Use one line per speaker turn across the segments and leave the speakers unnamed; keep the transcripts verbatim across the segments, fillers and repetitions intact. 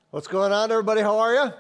What's going on, everybody? How are you?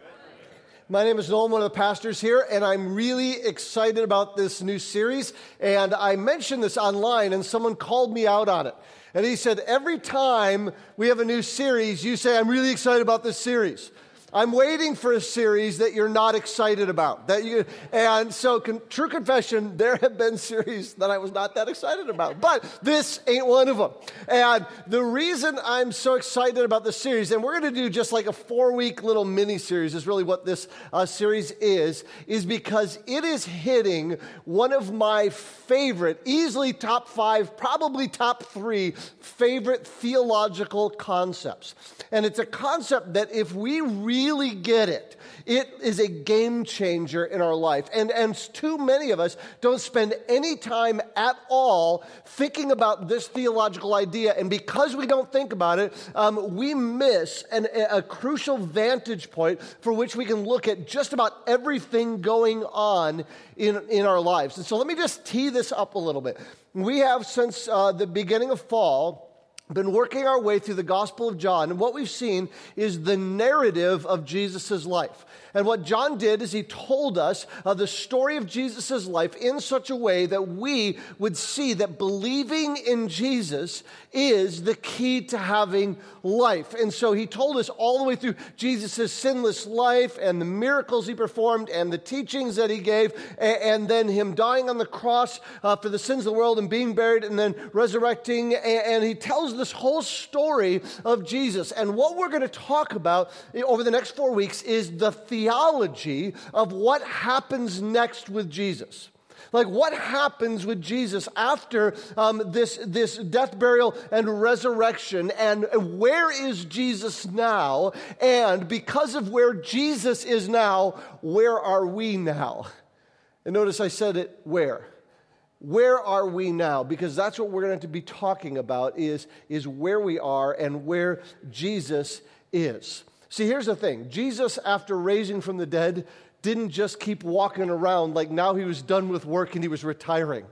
My name is Noel, I'm one of the pastors here, and I'm really excited about this new series. And I mentioned this online, and someone called me out on it. And he said, every time we have a new series, you say, I'm really excited about this series. I'm waiting for a series that you're not excited about. That you, and so, con- true confession, there have been series that I was not that excited about. But this ain't one of them. And the reason I'm so excited about this series, and we're going to do just like a four-week little mini-series, is really what this uh, series is, is because it is hitting one of my favorite, easily top five, probably top three favorite theological concepts. And it's a concept that if we really really get it, it is a game changer in our life. And, and too many of us don't spend any time at all thinking about this theological idea. And because we don't think about it, um, we miss an, a crucial vantage point for which we can look at just about everything going on in, in our lives. And so let me just tee this up a little bit. We have, since uh, the beginning of fall, been working our way through the Gospel of John, and what we've seen is the narrative of Jesus' life. And what John did is he told us uh, the story of Jesus' life in such a way that we would see that believing in Jesus is the key to having life. And so he told us all the way through Jesus' sinless life and the miracles he performed and the teachings that he gave, and, and then him dying on the cross uh, for the sins of the world and being buried and then resurrecting. And, and he tells this whole story of Jesus. And what we're going to talk about over the next four weeks is the theology of what happens next with Jesus. Like, what happens with Jesus after um, this, this death, burial, and resurrection? And where is Jesus now? And because of where Jesus is now, where are we now? And notice I said it, where? Where are we now? Because that's what we're going to be talking about is, is where we are and where Jesus is. See, here's the thing. Jesus, after raising from the dead, didn't just keep walking around like now he was done with work and he was retiring.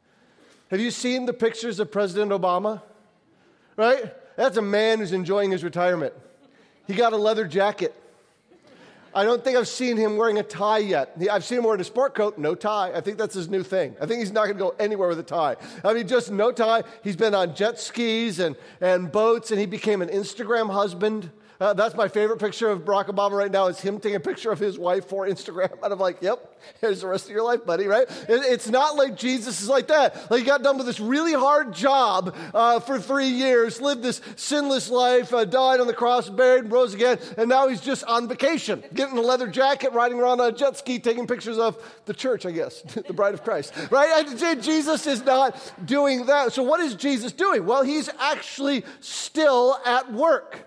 Have you seen the pictures of President Obama? Right? That's a man who's enjoying his retirement. He got a leather jacket. I don't think I've seen him wearing a tie yet. I've seen him wearing a sport coat, no tie. I think that's his new thing. I think he's not going to go anywhere with a tie. I mean, just no tie. He's been on jet skis and, and boats, and he became an Instagram husband. Uh, that's my favorite picture of Barack Obama right now is him taking a picture of his wife for Instagram. And I'm like, yep, here's the rest of your life, buddy, right? It, it's not like Jesus is like that. Like he got done with this really hard job uh, for three years, lived this sinless life, uh, died on the cross, buried, and rose again, and now he's just on vacation, getting a leather jacket, riding around on a jet ski, taking pictures of the church, I guess, the bride of Christ, right? And Jesus is not doing that. So what is Jesus doing? Well, he's actually still at work.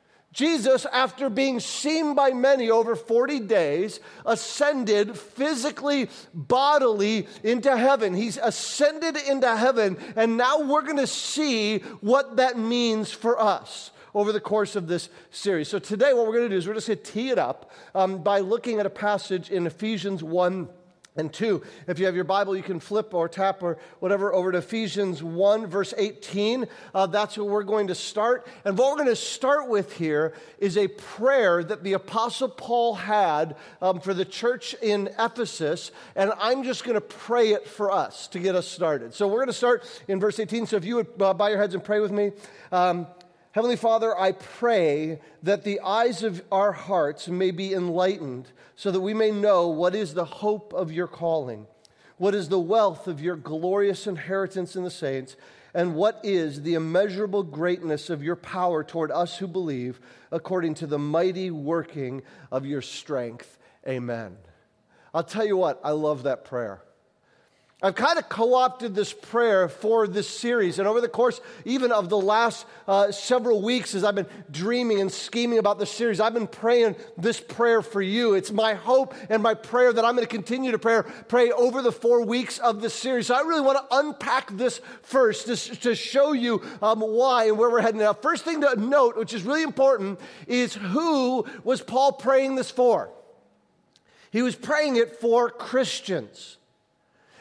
Jesus, after being seen by many over forty days, ascended physically, bodily into heaven. He's ascended into heaven, and now we're going to see what that means for us over the course of this series. So today what we're going to do is we're just going to tee it up um, by looking at a passage in Ephesians one and two. If you have your Bible, you can flip or tap or whatever over to Ephesians one, verse eighteen. Uh, that's where we're going to start. And what we're going to start with here is a prayer that the Apostle Paul had um, for the church in Ephesus. And I'm just going to pray it for us to get us started. So we're going to start in verse eighteen. So if you would uh, bow your heads and pray with me. Um, Heavenly Father, I pray that the eyes of our hearts may be enlightened so that we may know what is the hope of your calling, what is the wealth of your glorious inheritance in the saints, and what is the immeasurable greatness of your power toward us who believe, according to the mighty working of your strength. Amen. I'll tell you what, I love that prayer. I've kind of co-opted this prayer for this series, and over the course even of the last uh, several weeks as I've been dreaming and scheming about this series, I've been praying this prayer for you. It's my hope and my prayer that I'm going to continue to pray, pray over the four weeks of this series. So I really want to unpack this first to, to show you um, why and where we're heading. Now, first thing to note, which is really important, is who was Paul praying this for? He was praying it for Christians.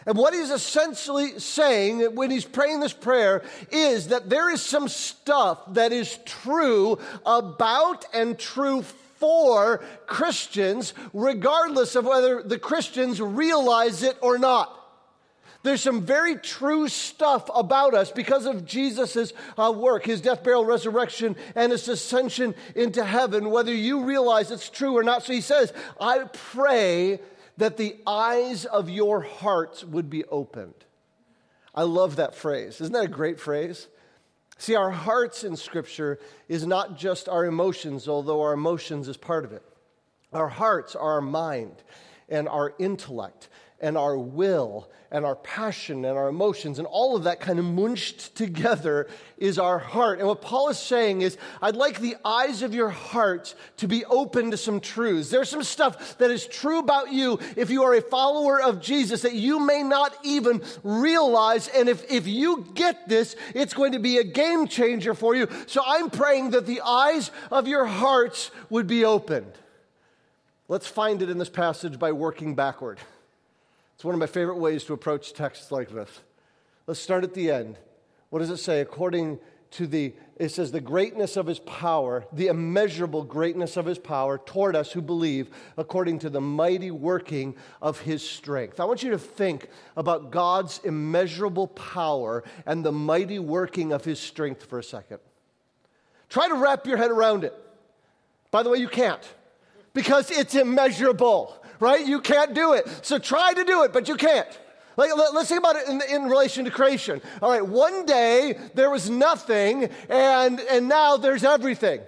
And what he's essentially saying when he's praying this prayer is that there is some stuff that is true about and true for Christians, regardless of whether the Christians realize it or not. There's some very true stuff about us because of Jesus' uh, work, his death, burial, resurrection, and his ascension into heaven, whether you realize it's true or not. So he says, I pray that the eyes of your hearts would be opened. I love that phrase. Isn't that a great phrase? See, our hearts in Scripture is not just our emotions, although our emotions is part of it. Our hearts are our mind and our intellect and our will and our passion and our emotions, and all of that kind of munched together is our heart. And what Paul is saying is, I'd like the eyes of your heart to be open to some truths. There's some stuff that is true about you if you are a follower of Jesus that you may not even realize, and if, if you get this, it's going to be a game changer for you. So I'm praying that the eyes of your hearts would be opened. Let's find it in this passage by working backward. It's one of my favorite ways to approach texts like this. Let's start at the end. What does it say? According to the, it says, the greatness of his power, the immeasurable greatness of his power toward us who believe, according to the mighty working of his strength. I want you to think about God's immeasurable power and the mighty working of his strength for a second. Try to wrap your head around it. By the way, you can't, because it's immeasurable. Right? You can't do it. So try to do it, but you can't. Like, let's think about it in, in relation to creation. All right, one day there was nothing, and, and now there's everything.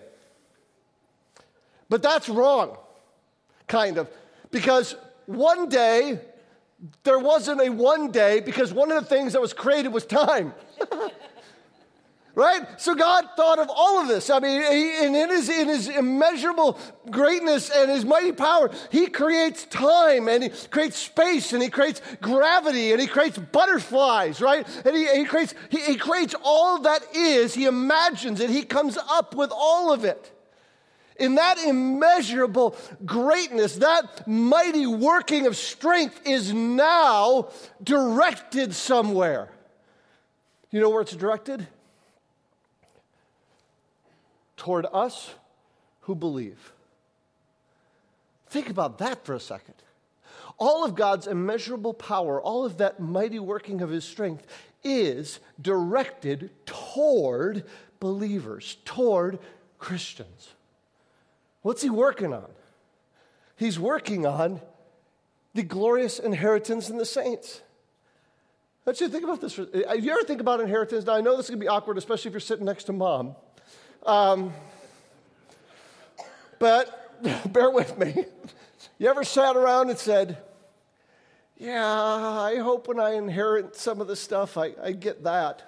But that's wrong, kind of. Because one day, there wasn't a one day, because one of the things that was created was time. Right? So God thought of all of this. I mean, he, and in his, in his immeasurable greatness and his mighty power, he creates time, and he creates space, and he creates gravity, and he creates butterflies, right? And he, he creates he, he creates all that is. He imagines it. He comes up with all of it. In that immeasurable greatness, that mighty working of strength is now directed somewhere. You know where it's directed? Toward us who believe. Think about that for a second. All of God's immeasurable power, all of that mighty working of his strength is directed toward believers, toward Christians. What's he working on? He's working on the glorious inheritance in the saints. I want you to think about this. You ever think about inheritance? Now, I know this is going to be awkward, especially if you're sitting next to mom. Um, but bear with me. You ever sat around and said, yeah, I hope when I inherit some of the stuff, I, I get that.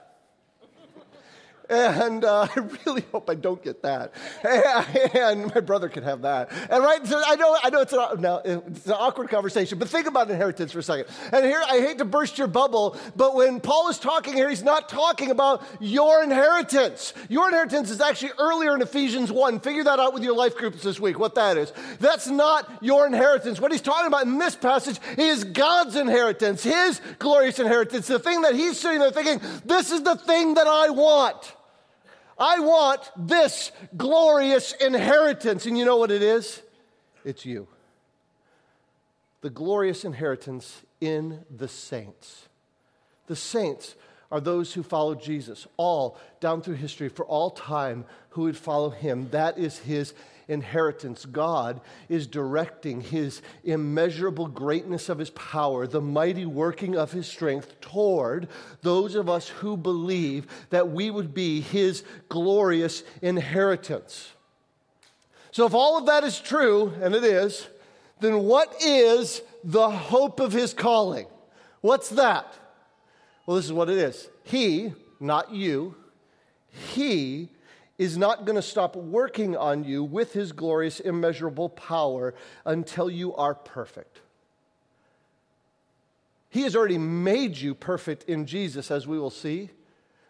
And uh, I really hope I don't get that. And my brother could have that. And right, so I know, I know it's, a, no, it's an awkward conversation, but think about inheritance for a second. And here, I hate to burst your bubble, but when Paul is talking here, he's not talking about your inheritance. Your inheritance is actually earlier in Ephesians one. Figure that out with your life groups this week, what that is. That's not your inheritance. What he's talking about in this passage is God's inheritance, his glorious inheritance, the thing that he's sitting there thinking, this is the thing that I want. I want this glorious inheritance. And you know what it is? It's you. The glorious inheritance in the saints. The saints are those who follow Jesus, all down through history, for all time, who would follow him. That is his inheritance. God is directing his immeasurable greatness of his power, the mighty working of his strength toward those of us who believe that we would be his glorious inheritance. So if all of that is true, and it is, then what is the hope of his calling? What's that? Well, this is what it is. He, not you, he is not going to stop working on you with his glorious, immeasurable power until you are perfect. He has already made you perfect in Jesus, as we will see,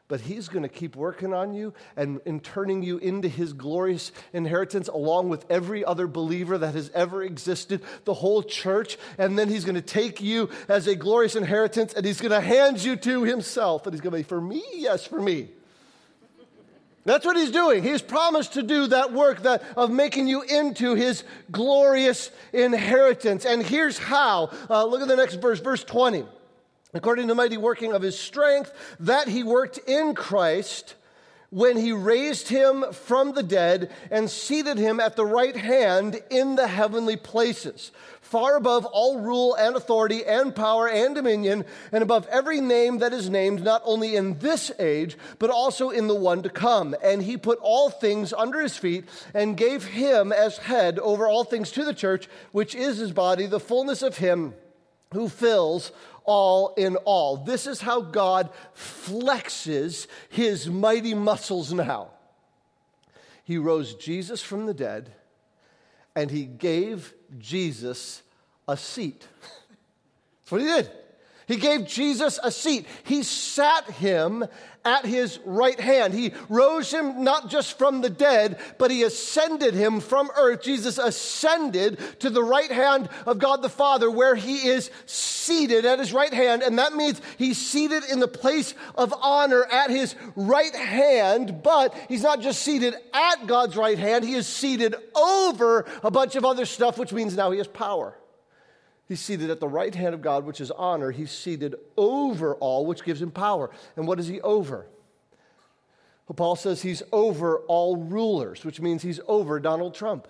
but he's going to keep working on you and, and turning you into his glorious inheritance along with every other believer that has ever existed, the whole church. And then he's going to take you as a glorious inheritance and he's going to hand you to himself. And he's going to be, for me? Yes, for me. That's what he's doing. He's promised to do that work that, of making you into his glorious inheritance. And here's how. Uh, look at the next verse, verse twenty. According to the mighty working of his strength, that he worked in Christ when he raised him from the dead and seated him at the right hand in the heavenly places, far above all rule and authority and power and dominion, and above every name that is named, not only in this age, but also in the one to come. And he put all things under his feet and gave him as head over all things to the church, which is his body, the fullness of him who fills all in all. This is how God flexes his mighty muscles now. He rose Jesus from the dead, and he gave Jesus a seat. That's what he did. He gave Jesus a seat. He sat him at his right hand. He rose him not just from the dead, but he ascended him from earth. Jesus ascended to the right hand of God the Father, where he is seated at his right hand. And that means he's seated in the place of honor at his right hand. But he's not just seated at God's right hand. He is seated over a bunch of other stuff, which means now he has power. He's seated at the right hand of God, which is honor. He's seated over all, which gives him power. And what is he over? Well, Paul says he's over all rulers, which means he's over Donald Trump.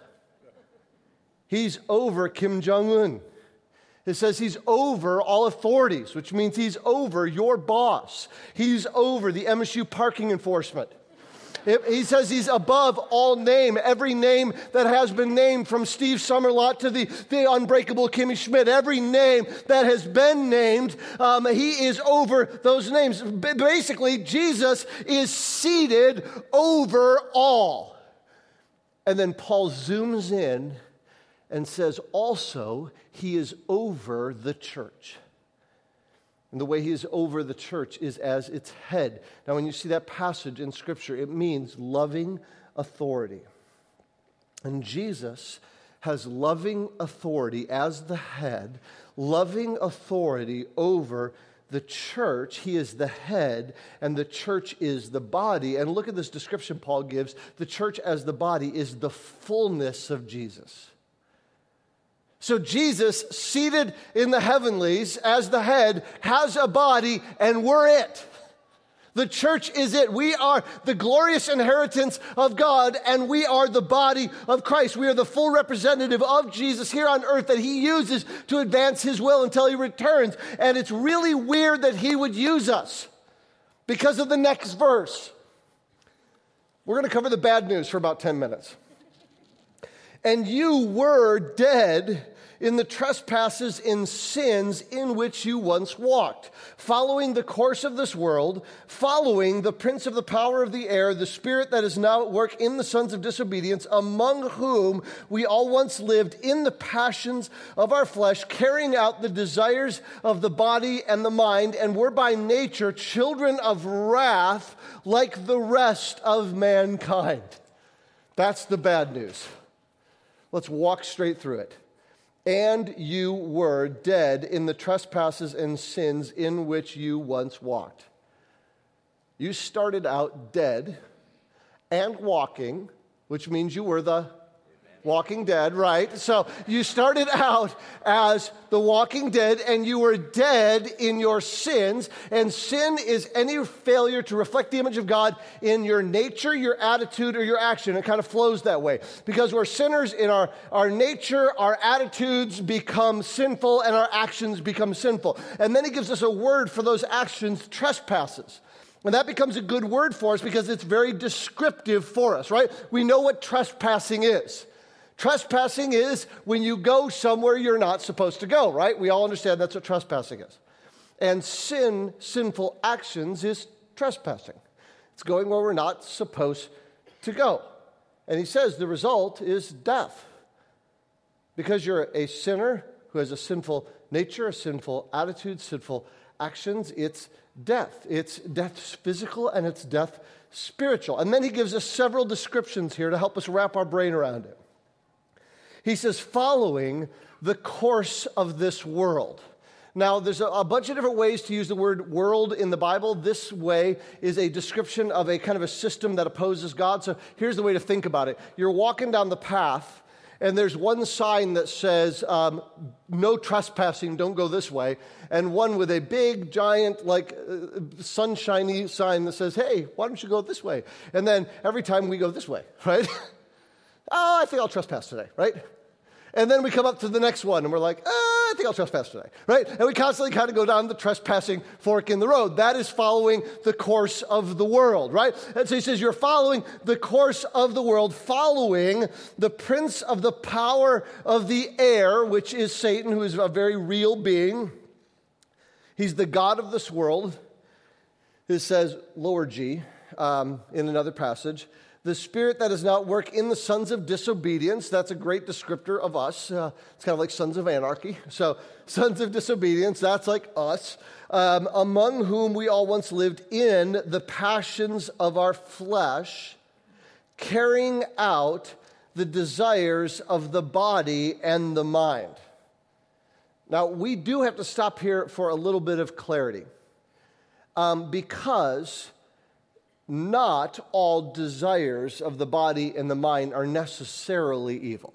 He's over Kim Jong-un. It says he's over all authorities, which means he's over your boss. He's over the M S U parking enforcement. He says he's above all name, every name that has been named, from Steve Summerlot to the, the unbreakable Kimmy Schmidt, every name that has been named, um, he is over those names. Basically, Jesus is seated over all. And then Paul zooms in and says also he is over the church. And the way he is over the church is as its head. Now, when you see that passage in Scripture, it means loving authority. And Jesus has loving authority as the head, loving authority over the church. He is the head, and the church is the body. And look at this description Paul gives. The church as the body is the fullness of Jesus. So Jesus, seated in the heavenlies as the head, has a body, and we're it. The church is it. We are the glorious inheritance of God, and we are the body of Christ. We are the full representative of Jesus here on earth that he uses to advance his will until he returns. And it's really weird that he would use us because of the next verse. We're going to cover the bad news for about ten minutes. And you were dead in the trespasses and sins in which you once walked, following the course of this world, following the prince of the power of the air, the spirit that is now at work in the sons of disobedience, among whom we all once lived in the passions of our flesh, carrying out the desires of the body and the mind, and were by nature children of wrath like the rest of mankind. That's the bad news. Let's walk straight through it. And you were dead in the trespasses and sins in which you once walked. You started out dead and walking, which means you were the walking dead, right? So you started out as the walking dead, and you were dead in your sins. And sin is any failure to reflect the image of God in your nature, your attitude, or your action. It kind of flows that way. Because we're sinners in our, our nature, our attitudes become sinful, and our actions become sinful. And then he gives us a word for those actions, trespasses. And that becomes a good word for us because it's very descriptive for us, right? We know what trespassing is. Trespassing is when you go somewhere you're not supposed to go, right? We all understand that's what trespassing is. And sin, sinful actions, is trespassing. It's going where we're not supposed to go. And he says the result is death. Because you're a sinner who has a sinful nature, a sinful attitude, sinful actions, it's death. It's death physical and it's death spiritual. And then he gives us several descriptions here to help us wrap our brain around it. He says, following the course of this world. Now, there's a, a bunch of different ways to use the word world in the Bible. This way is a description of a kind of a system that opposes God. So here's the way to think about it. You're walking down the path, and there's one sign that says, um, no trespassing, don't go this way, and one with a big, giant, like, uh, sunshiny sign that says, hey, why don't you go this way? And then every time we go this way, right? oh, I think I'll trespass today, right? And then we come up to the next one, and we're like, oh, I think I'll trespass today, right? And we constantly kind of go down the trespassing fork in the road. That is following the course of the world, right? And so he says, you're following the course of the world, following the prince of the power of the air, which is Satan, who is a very real being. He's the god of this world. It says, lower G, um, in another passage. The spirit that does not work in the sons of disobedience. That's a great descriptor of us. Uh, it's kind of like sons of anarchy. So sons of disobedience, that's like us. Um, among whom we all once lived in the passions of our flesh, carrying out the desires of the body and the mind. Now, we do have to stop here for a little bit of clarity. Um, because... not all desires of the body and the mind are necessarily evil.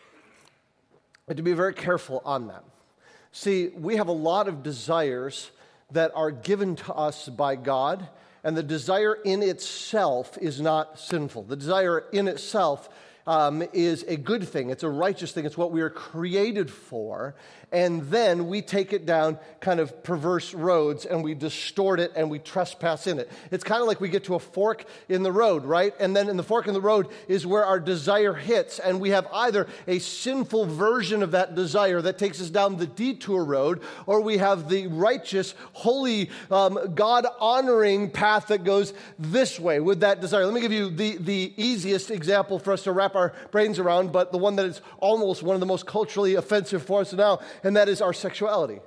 But to be very careful on that. See, we have a lot of desires that are given to us by God, and the desire in itself is not sinful. The desire in itself um, is a good thing. It's a righteous thing. It's what we are created for. And then we take it down kind of perverse roads and we distort it and we trespass in it. It's kind of like we get to a fork in the road, right? And then in the fork in the road is where our desire hits, and we have either a sinful version of that desire that takes us down the detour road, or we have the righteous, holy, um, God-honoring path that goes this way with that desire. Let me give you the, the easiest example for us to wrap our brains around, but the one that is almost one of the most culturally offensive for us now, and that is our sexuality.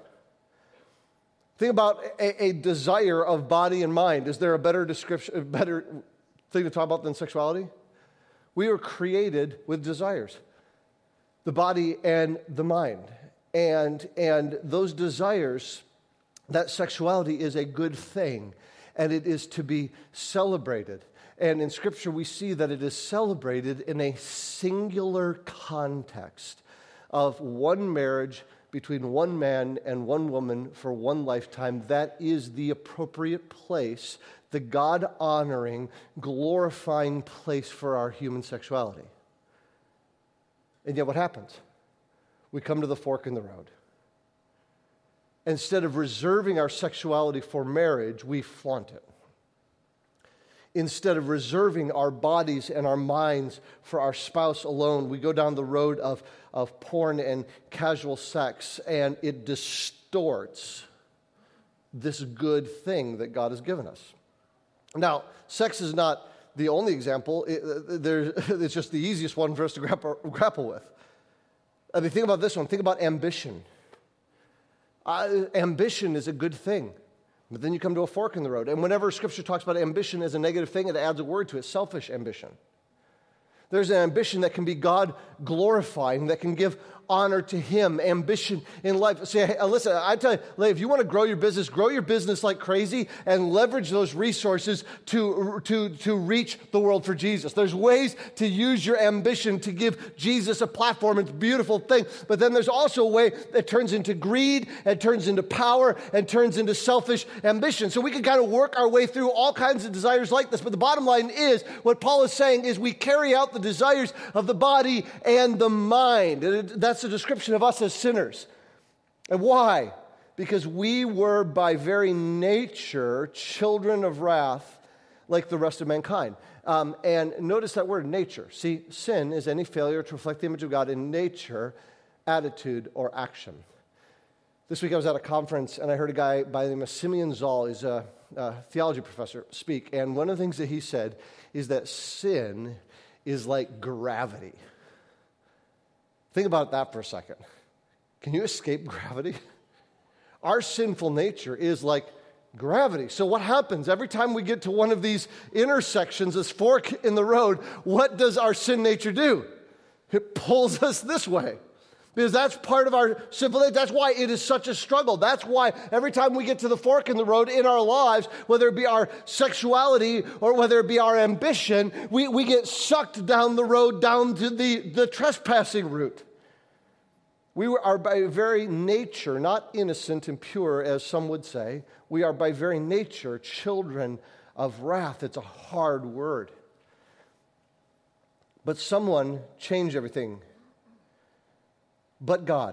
Think about a, a desire of body and mind. Is there a better description, a better thing to talk about than sexuality? We were created with desires, the body and the mind. And, and those desires, that sexuality is a good thing, and it is to be celebrated. And in Scripture, we see that it is celebrated in a singular context of one marriage between one man and one woman for one lifetime. That is the appropriate place, the God-honoring, glorifying place for our human sexuality. And yet what happens? We come to the fork in the road. Instead of reserving our sexuality for marriage, we flaunt it. Instead of reserving our bodies and our minds for our spouse alone, we go down the road of, of porn and casual sex, and it distorts this good thing that God has given us. Now, sex is not the only example. It, there, it's just the easiest one for us to grapple, grapple with. I mean, think about this one. Think about ambition. Uh, ambition is a good thing. But then you come to a fork in the road. And whenever Scripture talks about ambition as a negative thing, it adds a word to it, selfish ambition. There's an ambition that can be God-glorifying, that can give honor to Him, ambition in life. Say, hey, listen, I tell you, if you want to grow your business, grow your business like crazy and leverage those resources to, to, to reach the world for Jesus. There's ways to use your ambition to give Jesus a platform. It's a beautiful thing. But then there's also a way that turns into greed and turns into power and turns into selfish ambition. So we can kind of work our way through all kinds of desires like this. But the bottom line is, what Paul is saying is we carry out the desires of the body and the mind. And it, that's a description of us as sinners. And why? Because we were by very nature children of wrath like the rest of mankind. Um, and notice that word, nature. See, sin is any failure to reflect the image of God in nature, attitude, or action. This week I was at a conference and I heard a guy by the name of Simeon Zoll. He's a, a theology professor, speak. And one of the things that he said is that sin is like gravity. Think about that for a second. Can you escape gravity? Our sinful nature is like gravity. So what happens? Every time we get to one of these intersections, this fork in the road, what does our sin nature do? It pulls us this way. Because that's part of our sinful nature. That's why it is such a struggle. That's why every time we get to the fork in the road in our lives, whether it be our sexuality or whether it be our ambition, we, we get sucked down the road, down to the, the trespassing route. We are by very nature not innocent and pure, as some would say. We are by very nature children of wrath. It's a hard word. But someone changed everything. But God.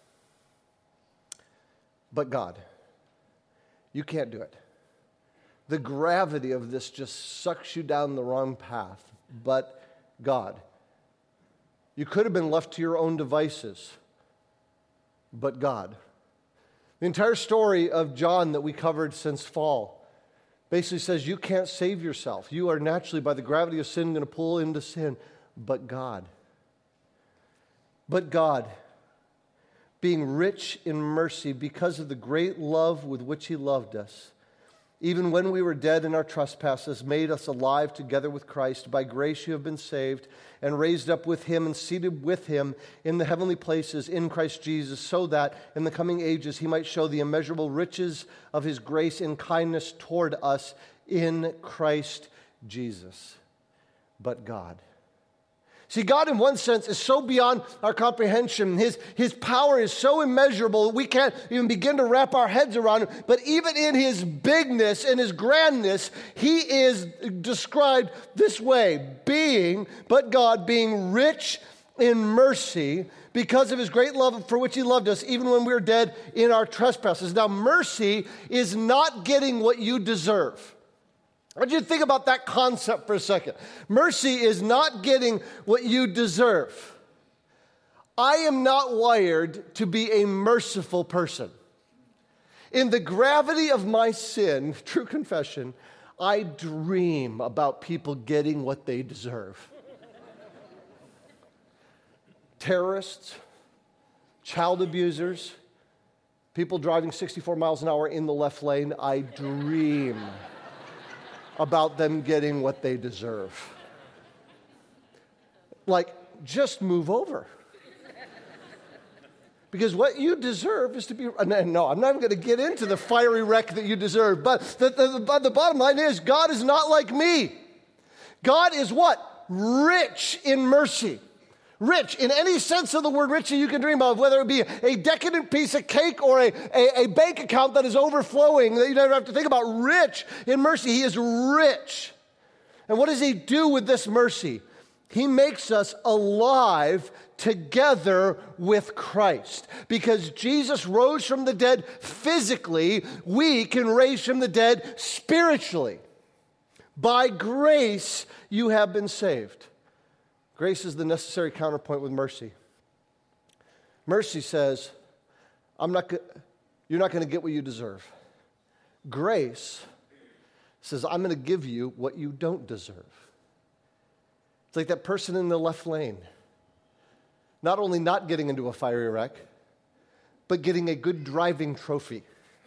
But God. You can't do it. The gravity of this just sucks you down the wrong path. But God. You could have been left to your own devices. But God. The entire story of John that we covered since fall basically says you can't save yourself. You are naturally, by the gravity of sin, going to pull into sin. But God. But God, being rich in mercy because of the great love with which He loved us, even when we were dead in our trespasses, made us alive together with Christ. By grace you have been saved, and raised up with Him and seated with Him in the heavenly places in Christ Jesus, so that in the coming ages He might show the immeasurable riches of His grace and kindness toward us in Christ Jesus. But God. See, God in one sense is so beyond our comprehension. His, his power is so immeasurable that we can't even begin to wrap our heads around it. But even in His bigness and His grandness, He is described this way, being, but God, being rich in mercy because of His great love for which He loved us, even when we were dead in our trespasses. Now, mercy is not getting what you deserve. I want you to think about that concept for a second. Mercy is not getting what you deserve. I am not wired to be a merciful person. In the gravity of my sin, true confession, I dream about people getting what they deserve. Terrorists, child abusers, people driving sixty-four miles an hour in the left lane, I dream about them getting what they deserve. Like, just move over. Because what you deserve is to be... No, I'm not even going to get into the fiery wreck that you deserve. But the, the, the, the bottom line is, God is not like me. God is what? Rich in mercy. Rich, in any sense of the word rich that you can dream of, whether it be a decadent piece of cake or a, a, a bank account that is overflowing, that you never have to think about. Rich in mercy. He is rich. And what does He do with this mercy? He makes us alive together with Christ. Because Jesus rose from the dead physically, we can raise from the dead spiritually. By grace, you have been saved. Grace is the necessary counterpoint with mercy. Mercy says, I'm not go- you're not going to get what you deserve. Grace says, I'm going to give you what you don't deserve. It's like that person in the left lane. Not only not getting into a fiery wreck, but getting a good driving trophy.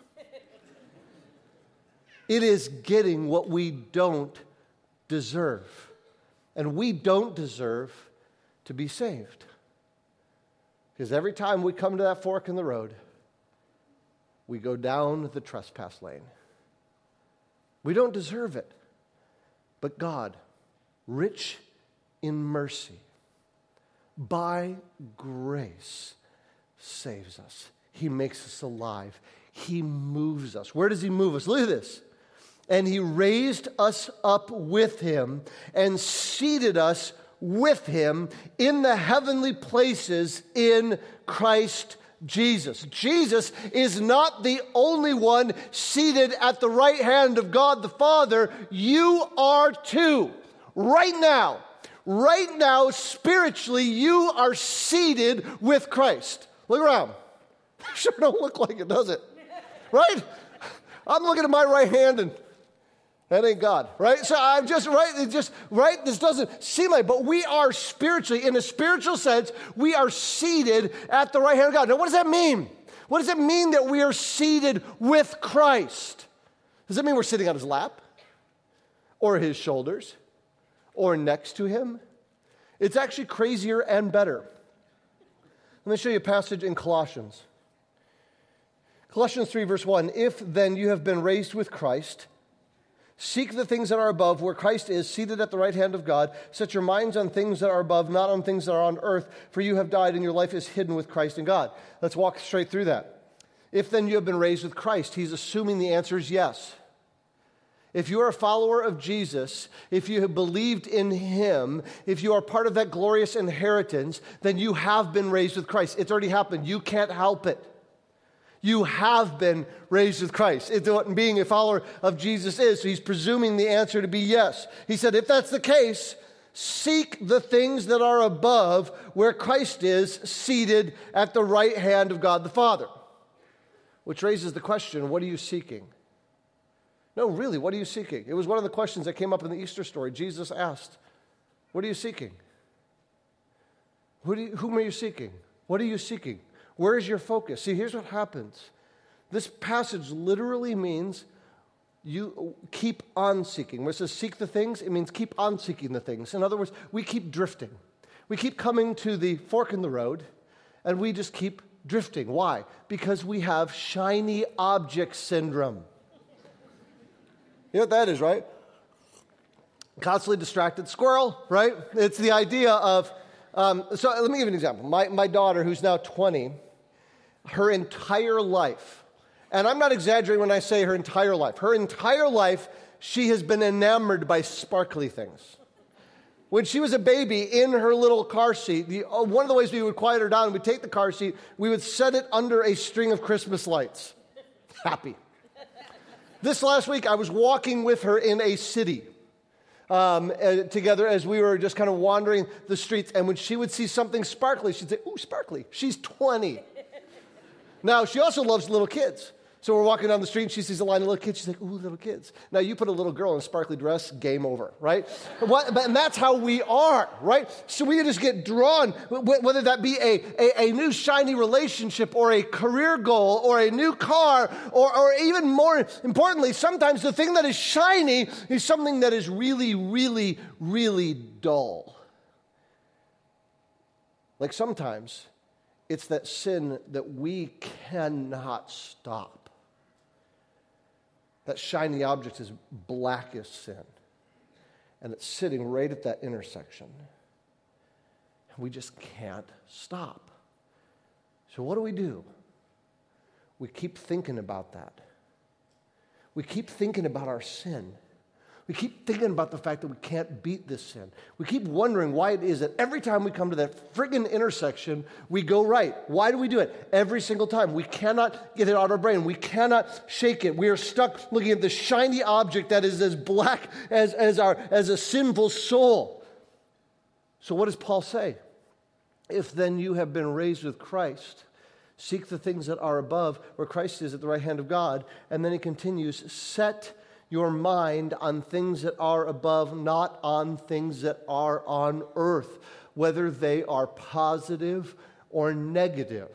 It is getting what we don't deserve. And we don't deserve to be saved. Because every time we come to that fork in the road, we go down the trespass lane. We don't deserve it. But God, rich in mercy, by grace, saves us. He makes us alive. He moves us. Where does He move us? Look at this. And He raised us up with Him and seated us with Him in the heavenly places in Christ Jesus. Jesus is not the only one seated at the right hand of God the Father. You are too. Right now, right now, spiritually, you are seated with Christ. Look around. Sure don't look like it, does it? Right? I'm looking at my right hand and that ain't God, right? So I'm just, right, it just, right, this doesn't seem like, but we are spiritually, in a spiritual sense, we are seated at the right hand of God. Now, what does that mean? What does it mean that we are seated with Christ? Does it mean we're sitting on his lap? Or his shoulders? Or next to him? It's actually crazier and better. Let me show you a passage in Colossians. Colossians three, verse one, if then you have been raised with Christ, seek the things that are above, where Christ is, seated at the right hand of God. Set your minds on things that are above, not on things that are on earth, for you have died and your life is hidden with Christ in God. Let's walk straight through that. If then you have been raised with Christ, he's assuming the answer is yes. If you are a follower of Jesus, if you have believed in him, if you are part of that glorious inheritance, then you have been raised with Christ. It's already happened. You can't help it. You have been raised with Christ. It's what being a follower of Jesus is. So he's presuming the answer to be yes. He said, if that's the case, seek the things that are above, where Christ is, seated at the right hand of God the Father. Which raises the question, what are you seeking? No, really, what are you seeking? It was one of the questions that came up in the Easter story. Jesus asked, what are you seeking? Who do you, whom are you seeking? What are you seeking? Where is your focus? See, here's what happens. This passage literally means you keep on seeking. When it says seek the things, it means keep on seeking the things. In other words, we keep drifting. We keep coming to the fork in the road, and we just keep drifting. Why? Because we have shiny object syndrome. You know what that is, right? Constantly distracted squirrel, right? It's the idea of, um, so let me give you an example. My, my daughter, who's now twenty, her entire life, and I'm not exaggerating when I say her entire life, her entire life, she has been enamored by sparkly things. When she was a baby in her little car seat, the, uh, one of the ways we would quiet her down, we'd take the car seat, we would set it under a string of Christmas lights. Happy. This last week, I was walking with her in a city um, uh, together as we were just kind of wandering the streets. And when she would see something sparkly, she'd say, ooh, sparkly. She's twenty. Now, she also loves little kids. So we're walking down the street and she sees a line of little kids. She's like, ooh, little kids. Now, you put a little girl in a sparkly dress, game over, right? What, and that's how we are, right? So we just get drawn, whether that be a, a, a new shiny relationship or a career goal or a new car or, or even more importantly, sometimes the thing that is shiny is something that is really, really, really dull. Like sometimes it's that sin that we cannot stop. That shiny object is black as sin. And it's sitting right at that intersection. And we just can't stop. So what do we do? We keep thinking about that. We keep thinking about our sin. We keep thinking about the fact that we can't beat this sin. We keep wondering why it is that every time we come to that friggin' intersection, we go right. Why do we do it? Every single time. We cannot get it out of our brain. We cannot shake it. We are stuck looking at the shiny object that is as black as, as, our, as a sinful soul. So what does Paul say? If then you have been raised with Christ, seek the things that are above, where Christ is at the right hand of God. And then he continues, set your mind on things that are above, not on things that are on earth, whether they are positive or negative.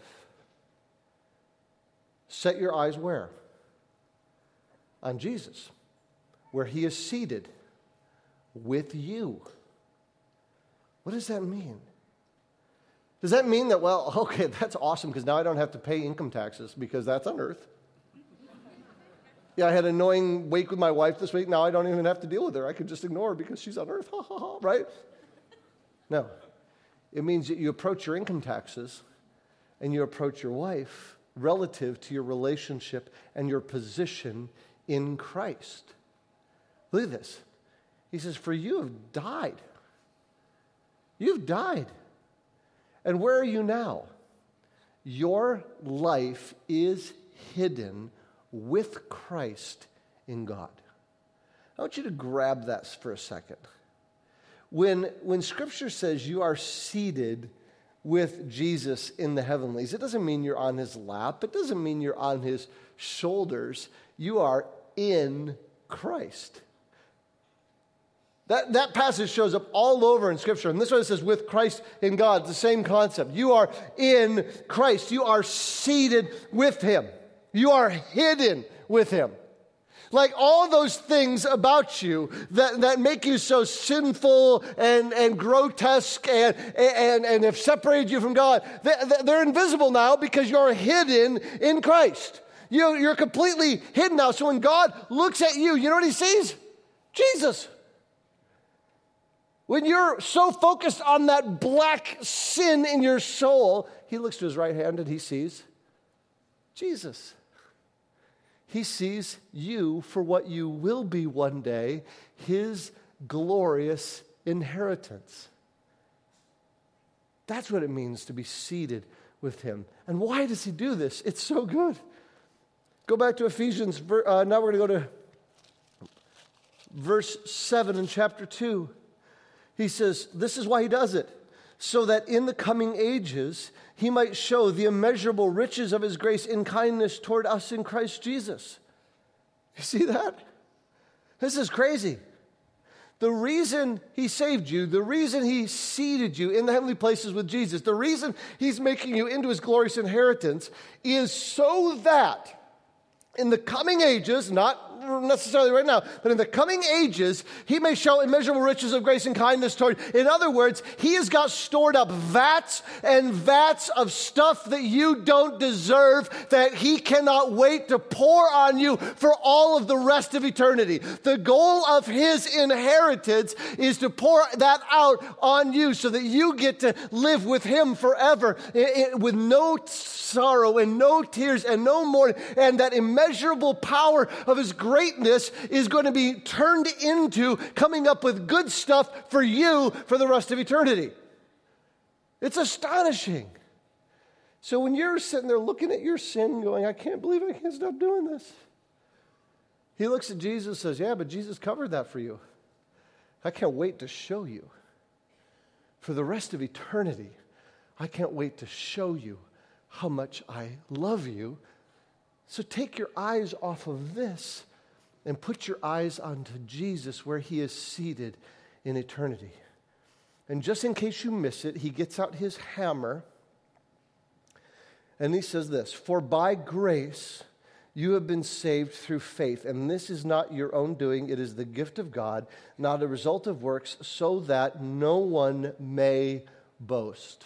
Set your eyes where? On Jesus, where he is seated with you. What does that mean? Does that mean that, well, okay, that's awesome because now I don't have to pay income taxes because that's on earth? Yeah, I had an annoying week with my wife this week. Now I don't even have to deal with her. I could just ignore her because she's on earth, ha, ha, ha, right? No. It means that you approach your income taxes and you approach your wife relative to your relationship and your position in Christ. Look at this. He says, for you have died. You've died. And where are you now? Your life is hidden with Christ in God. I want you to grab that for a second. When, when Scripture says you are seated with Jesus in the heavenlies, it doesn't mean you're on his lap. It doesn't mean you're on his shoulders. You are in Christ. That, that passage shows up all over in Scripture. And this one says, with Christ in God. It's the same concept. You are in Christ. You are seated with Him. You are hidden with Him. Like all those things about you that, that make you so sinful and, and grotesque and, and, and have separated you from God, they, they're invisible now because you're hidden in Christ. You, you're completely hidden now. So when God looks at you, you know what He sees? Jesus. When you're so focused on that black sin in your soul, He looks to His right hand and He sees Jesus. He sees you for what you will be one day, His glorious inheritance. That's what it means to be seated with Him. And why does He do this? It's so good. Go back to Ephesians. Uh, now we're going to go to verse seven in chapter two. He says, this is why He does it, so that in the coming ages He might show the immeasurable riches of His grace in kindness toward us in Christ Jesus. You see that? This is crazy. The reason He saved you, the reason He seated you in the heavenly places with Jesus, the reason He's making you into His glorious inheritance is so that in the coming ages, not necessarily right now, but in the coming ages, He may show immeasurable riches of grace and kindness toward. In other words, He has got stored up vats and vats of stuff that you don't deserve, that He cannot wait to pour on you for all of the rest of eternity. The goal of His inheritance is to pour that out on you so that you get to live with Him forever with no sorrow and no tears and no mourning, and that immeasurable power of His greatness is going to be turned into coming up with good stuff for you for the rest of eternity. It's astonishing. So when you're sitting there looking at your sin going, I can't believe I can't stop doing this, He looks at Jesus and says, yeah, but Jesus covered that for you. I can't wait to show you. For the rest of eternity, I can't wait to show you how much I love you. So take your eyes off of this and put your eyes onto Jesus, where He is seated in eternity. And just in case you miss it, He gets out His hammer and He says this, for by grace you have been saved through faith, and this is not your own doing, it is the gift of God, not a result of works, so that no one may boast.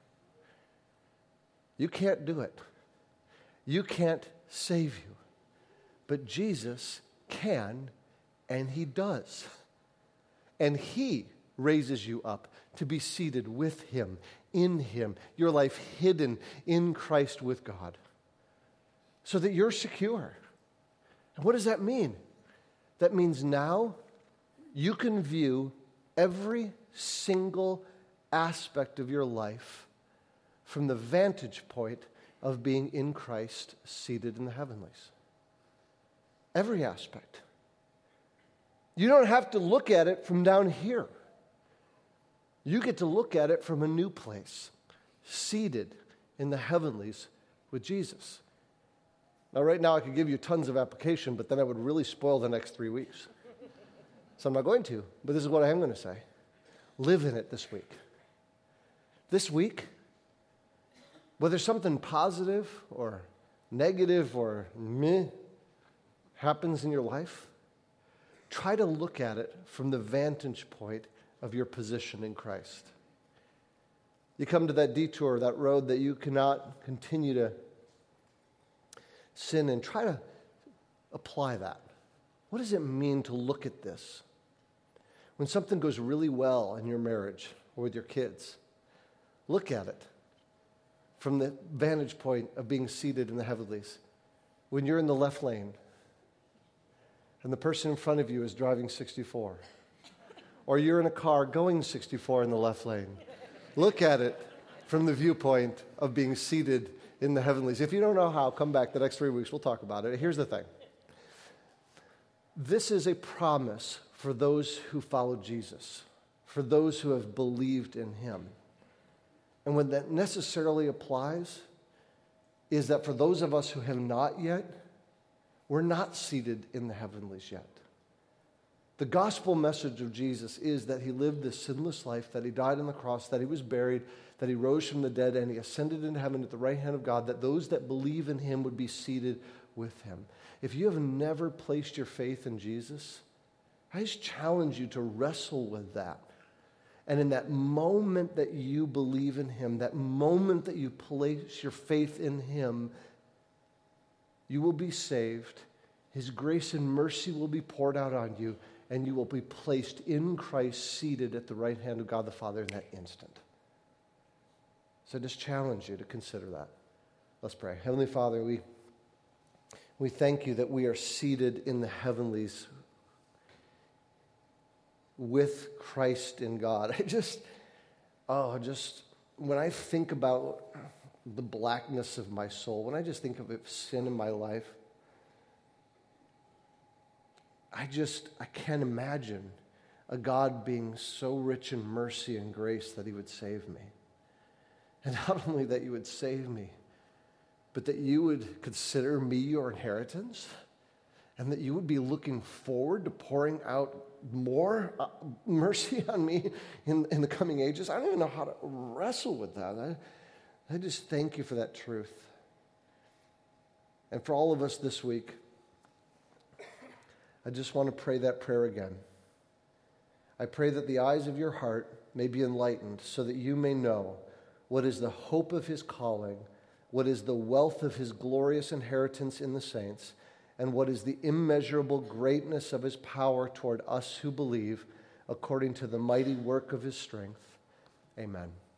You can't do it. You can't save you. But Jesus can, and He does. And He raises you up to be seated with Him, in Him, your life hidden in Christ with God, so that you're secure. And what does that mean? That means now you can view every single aspect of your life from the vantage point of being in Christ, seated in the heavenlies. Every aspect. You don't have to look at it from down here. You get to look at it from a new place, seated in the heavenlies with Jesus. Now, right now, I could give you tons of application, but then I would really spoil the next three weeks. So I'm not going to, but this is what I am going to say. Live in it this week. This week, whether something positive or negative or meh happens in your life, try to look at it from the vantage point of your position in Christ. You come to that detour, that road that you cannot continue to sin, and try to apply that. What does it mean to look at this? When something goes really well in your marriage or with your kids, look at it from the vantage point of being seated in the heavenlies. When you're in the left lane and the person in front of you is driving sixty-four, or you're in a car going sixty-four in the left lane, look at it from the viewpoint of being seated in the heavenlies. If you don't know how, come back the next three weeks. We'll talk about it. Here's the thing. This is a promise for those who follow Jesus, for those who have believed in Him. And what that necessarily applies is that for those of us who have not yet, we're not seated in the heavenlies yet. The gospel message of Jesus is that he lived this sinless life, that he died on the cross, that he was buried, that he rose from the dead, and he ascended into heaven at the right hand of God, that those that believe in him would be seated with him. If you have never placed your faith in Jesus, I just challenge you to wrestle with that. And in that moment that you believe in him, that moment that you place your faith in him, you will be saved. His grace and mercy will be poured out on you, and you will be placed in Christ, seated at the right hand of God the Father in that instant. So I just challenge you to consider that. Let's pray. Heavenly Father, we, we thank you that we are seated in the heavenlies with Christ in God. I just, oh, just, when I think about the blackness of my soul, when I just think of sin in my life, I just, I can't imagine a God being so rich in mercy and grace that he would save me. And not only that you would save me, but that you would consider me your inheritance, and that you would be looking forward to pouring out more uh, mercy on me in, in the coming ages. I don't even know how to wrestle with that. I, I just thank you for that truth. And for all of us this week, I just want to pray that prayer again. I pray that the eyes of your heart may be enlightened so that you may know what is the hope of his calling, what is the wealth of his glorious inheritance in the saints, and what is the immeasurable greatness of his power toward us who believe, according to the mighty work of his strength. Amen.